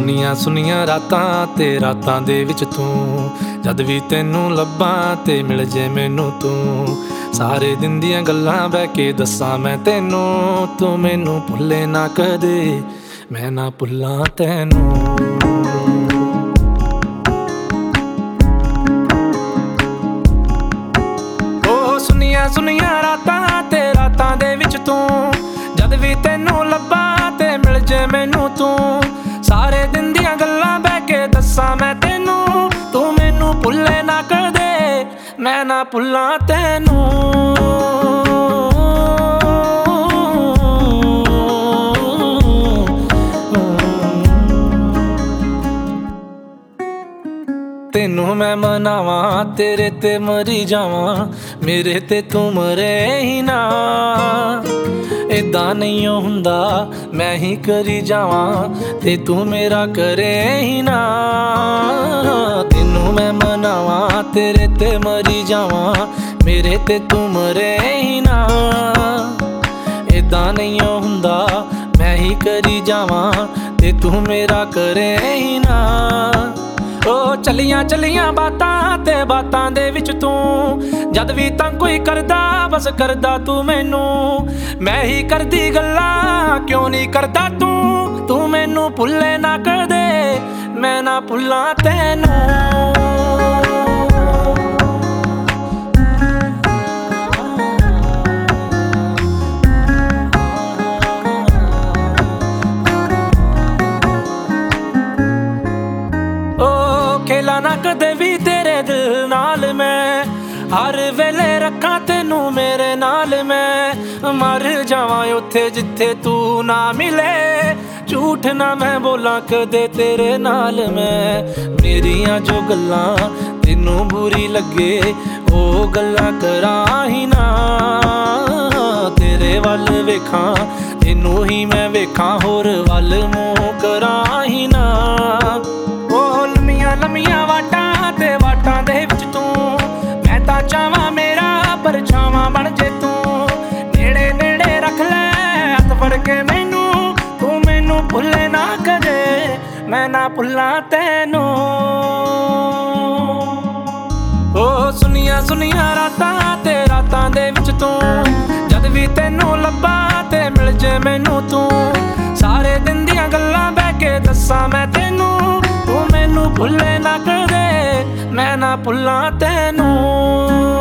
ਸੁਨੀਆਂ ਸੁਨੀਆਂ ਰਾਤਾਂ ਤੇ ਰਾਤਾਂ ਦੇ ਵਿੱਚ ਤੂੰ, ਜਦ ਵੀ ਤੈਨੂੰ ਲੱਭਾਂ ਤੇ ਮਿਲ ਜੇ ਮੈਨੂੰ ਤੂੰ। ਸਾਰੇ ਦਿਨ ਦੀਆਂ ਗੱਲਾਂ ਬਹਿ ਕੇ ਦੱਸਾਂ ਮੈਂ ਤੈਨੂੰ, ਤੂੰ ਮੈਨੂੰ ਭੁੱਲੇ ਨਾ ਕਦੇ, ਮੈਂ ਨਾ ਭੁੱਲਾਂ ਤੈਨੂੰ। ਓ ਸੁਨੀਆਂ ਸੁਨੀਆਂ ਰਾਤਾਂ ਤੇ ਰਾਤਾਂ ਦੇ ਵਿੱਚ ਤੂੰ, ਜਦ ਵੀ ਤੈਨੂੰ ਲੱਭਾਂ ਤੇ ਮਿਲ ਜੇ ਮੈਨੂੰ ਤੂੰ। ਸਾਰੇ ਦਿਨ ਦੀਆਂ ਗੱਲਾਂ ਬਹਿ ਕੇ ਦੱਸਾਂ ਮੈਂ ਤੈਨੂੰ, ਤੂੰ ਮੈਨੂੰ ਭੁੱਲੇ ਨਾ ਕਦੇ, ਮੈਂ ਨਾ ਭੁੱਲਾਂ ਤੈਨੂੰ। ਤੈਨੂੰ ਮੈਂ ਮਨਾਵਾਂ ਤੇਰੇ ਤੇ ਮਰੀ ਜਾਵਾਂ, ਮੇਰੇ ਤੇ ਤੂੰ ਮਰੇ ਹੀ ਨਾ। ਏਦਾਂ ਨਹੀਂ ਹੁੰਦਾ ਮੈਂ ਹੀ ਕਰੀ ਜਾਵਾਂ ਤੇ ਤੂੰ ਮੇਰਾ ਕਰੇ ਹੀ ਨਾ। ਤੈਨੂੰ ਮੈਂ ਮਨਾਵਾਂ ਤੇਰੇ ਤੇ ਮਰੀ ਜਾਵਾਂ, ਮੇਰੇ ਤੇ ਤੂੰ ਮਰੇ ਹੀ ਨਾ। ਏਦਾਂ ਨਹੀਂ ਹੁੰਦਾ ਮੈਂ ਹੀ ਕਰੀ ਜਾਵਾਂ ਤੇ ਤੂੰ ਮੇਰਾ ਕਰੇ ਹੀ ਨਾ। ਓ ਚੱਲੀਆਂ ਚੱਲੀਆਂ ਬਾਤਾਂ ਤੇ ਬਾਤਾਂ ਦੇ ਵਿੱਚ ਤੂੰ, ਜਦ ਵੀ ਤਾਂ ਕੋਈ ਕਰਦਾ ਬਸ ਕਰਦਾ ਤੂੰ ਮੈਨੂੰ। ਮੈਂ ਹੀ ਕਰਦੀ ਗੱਲਾਂ ਕਿਉਂ ਨਹੀਂ ਕਰਦਾ ਤੂੰ, ਤੂੰ ਮੈਨੂੰ ਭੁੱਲੇ ਨਾ ਕਦੇ, ਮੈਂ ਨਾ ਭੁੱਲਾਂ ਤੈਨੂੰ। ਖੇਲਾ ਨਾ ਕਦੇ ਵੀ ਤੇਰੇ ਦਿਲ ਨਾਲ ਮੈਂ, ਹਰ ਵੇਲੇ ਰੱਖਾਂ ਤੈਨੂੰ ਮੇਰੇ ਨਾਲ ਮੈਂ। ਮਰ ਜਾਵਾਂ ਉੱਥੇ ਜਿੱਥੇ ਤੂੰ ਨਾ ਮਿਲੇ, ਝੂਠ ਨਾ ਮੈਂ ਬੋਲਾਂ ਕਦੇ ਤੇਰੇ ਨਾਲ ਮੈਂ। ਮੇਰੀਆਂ ਜੋ ਗੱਲਾਂ ਤੈਨੂੰ ਬੁਰੀ ਲੱਗੇ, ਉਹ ਗੱਲਾਂ ਕਰਾਂ ਹੀ ਨਾ। ਤੇਰੇ ਵੱਲ ਵੇਖਾਂ ਤੈਨੂੰ ਹੀ ਮੈਂ ਵੇਖਾਂ, ਹੋਰ ਵੱਲ ਮੂੰਹ ਕਰਾਂ ਹੀ ਨਾ। ਉਹ ਲੰਮੀਆਂ ਲੰਮੀਆਂ ਵਾਟਾਂ ਤੇ ਵਾਟਾਂ ਦੇ ਵਿੱਚ ਤੂੰ, ਮੈਂ ਤਾਂ ਚਾਹਾਂ ਮੇਰਾ ਪਰਛਾਵਾਂ ਬਣ ਜੇ ਤੂੰ। ਨੇੜੇ ਨੇੜੇ ਰੱਖ ਲੈ ਹੱਥ ਫੜ ਕੇ ਮੈਨੂੰ, ਤੂੰ ਮੈਨੂੰ ਭੁੱਲੇ ਨਾ ਕਦੇ, ਮੈਂ ਨਾ ਭੁੱਲਾਂ ਤੈਨੂੰ। ਓ ਸੁਨੀਆਂ ਸੁਨੀਆਂ ਰਾਤਾਂ ਤੇ ਰਾਤਾਂ ਦੇ ਵਿੱਚ ਤੂੰ, ਜਦ ਵੀ ਤੈਨੂੰ ਲੱਭਾਂ ਤੇ ਮਿਲ ਜੇ ਮੈਨੂੰ ਤੂੰ। ਸਾਰੇ ਦਿਨ ਦੀਆਂ ਗੱਲਾਂ ਬਹਿ ਕੇ ਦੱਸਾਂ ਮੈਂ ਤੈਨੂੰ, ਤੂੰ ਮੈਨੂੰ ਭੁੱਲੇ ਨਾ ਕਦੇ, ਮੈਂ ਨਾ ਭੁੱਲਾਂ ਤੈਨੂੰ।